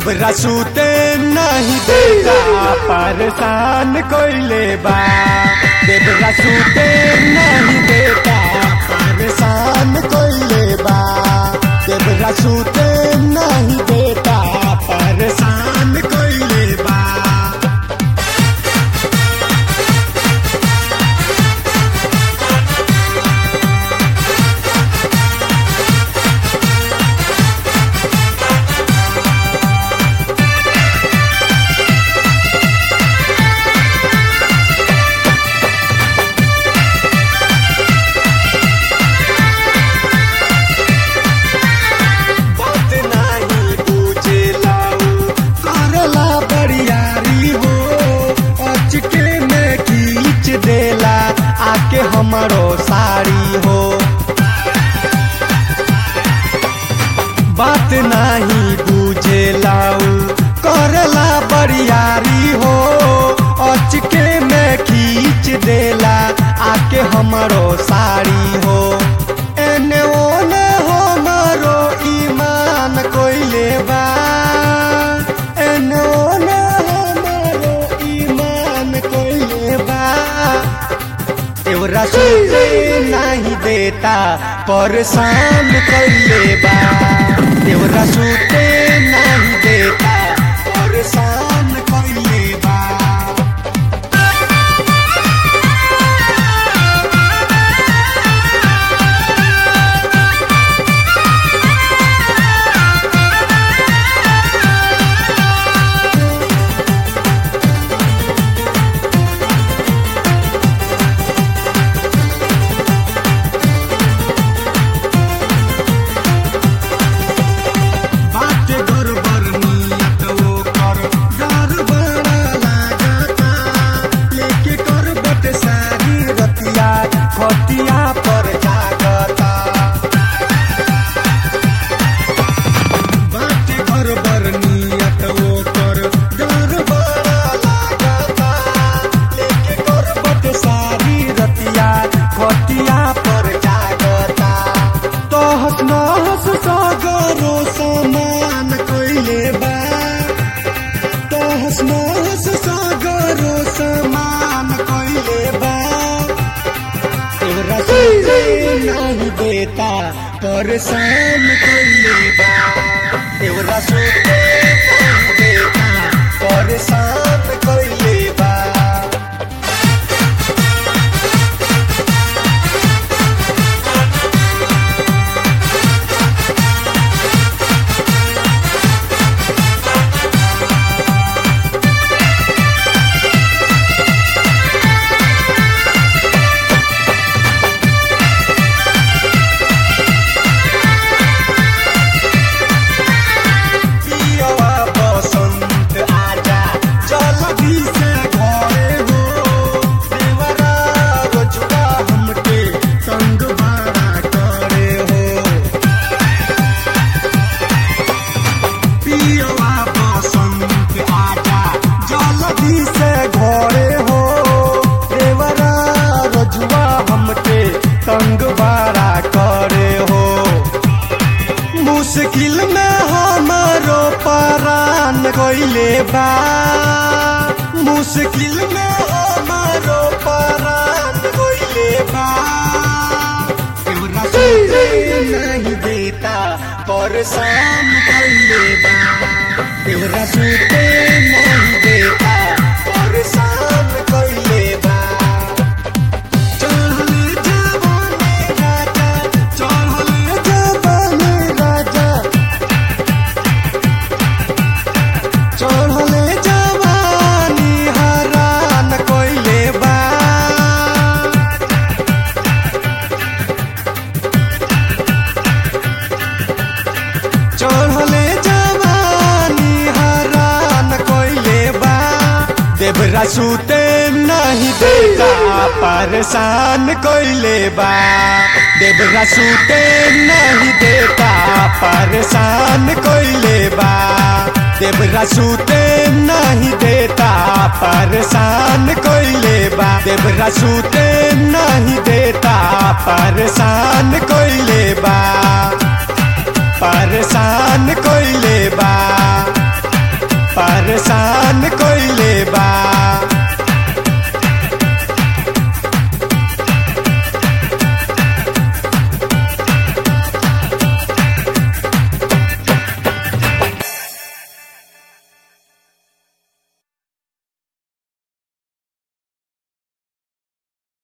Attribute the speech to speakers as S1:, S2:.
S1: देवरा सूते नहीं देता परेशान कोइले बा। देवरा सूते नहीं देता परेशान कोइले बा। देवरा सूते नहीं देता परेशान कोइले बा। देला आके हमारो साड़ी हो, बात नहीं बुझेलाऊ करला बरियारी हो। अचके में खींच देला आके हमारो साड़ी हो। एने ओने हमारो ईमान कोइले बा। एने ओने हमारो ईमान कोइले बा। देवरा सूते नहीं देता परेशान कोइले बा। देवरा सूते नहीं देता परेशान कोइले बा। खटिया पर जागता बाटे घर बरनियत ओकर डर बड़ा लागता। लेके करबट सारी रतिया खटिया पर जागता। तहस नहस सगरो समान कोइले बा। तहस नहस सगरो समान कोइले बा। देवरा सूते नहीं देता परेशान कोइले बा। देवरा सूते नहीं देता परेशान कोइले बा। तंग बारा करे हो। मुश्किल में हमारो परान कोइले बा। मुश्किल में हमारो परान कोइले बा। देवरा सूते नहीं देता परेशान कोइले बा। देवरा सूते नहीं देता परेशान कोइले बा। देवरा सूते नहीं देता परेशान कोइले बा। देवरा सूते नहीं देता परेशान कोइले बा। देवरा सूते नहीं देता परेशान कोइले बा। देवरा सूते नहीं देता परेशान कोइले बा।